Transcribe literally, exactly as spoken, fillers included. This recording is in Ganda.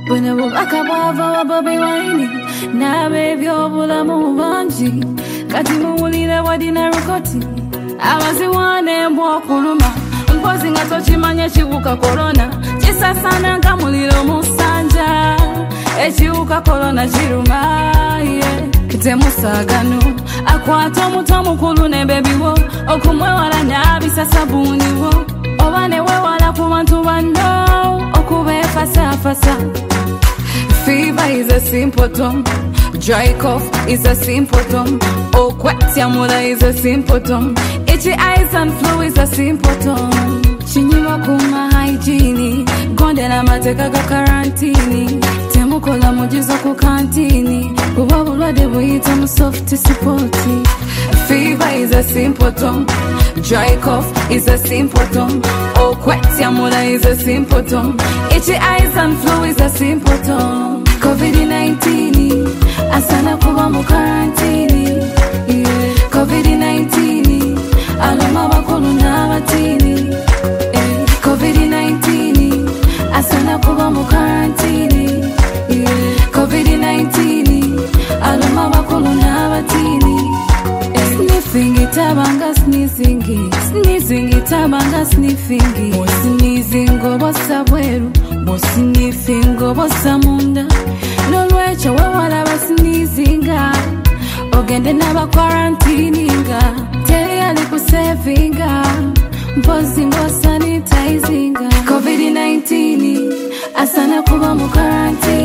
When I walk back above baby whiny, na baby obula mubanji. Kati muwulira wadina rukoti. Abazi wane mbwa kuluma. Mpozi nga tochimanya chiwuka corona. Chisasana nga muliro musanja. Echiwuka corona chiruma, yeah. Kite musagano. Akwata omuto mukulu ne baby wo. Okumwewala nyabisa sabuni wo. Obane wewala ku bantu bano. Okube fasa fasa. Fever is a symptom. Dry cough is a symptom. Okwetiamula is a symptom. Itchy eyes and flu is a symptom. Chinyima kuma hygiene. Gonde na mateka ga karantini. Temukola mujizo ku kantini. Kubabulwa de buyita mu soft supporti. Fever is a symptom. Dry cough is a symptom. Okwetiamula is a symptom. Itchy eyes and flu is a symptom. COVID nineteen, asana kuba mu karantini. Yeah. COVID nineteen, aloma bakulu n'abatini. Yeah. COVID nineteen, asana kuba mu karantini. Yeah. COVID nineteen, aloma bakulu n'abatini. Yeah. Sniffing itabanga sneezing, sneezing itabanga sniffing. Mo sneezing obosa bweru, mo sniffing obosa munda. No lwecho wewala ba sneezinga. Ogende naba quarantininga. Teri ali ku savinga. Mpozi mbo sanitizinga. COVID nineteen, asana kuba mu quarantine.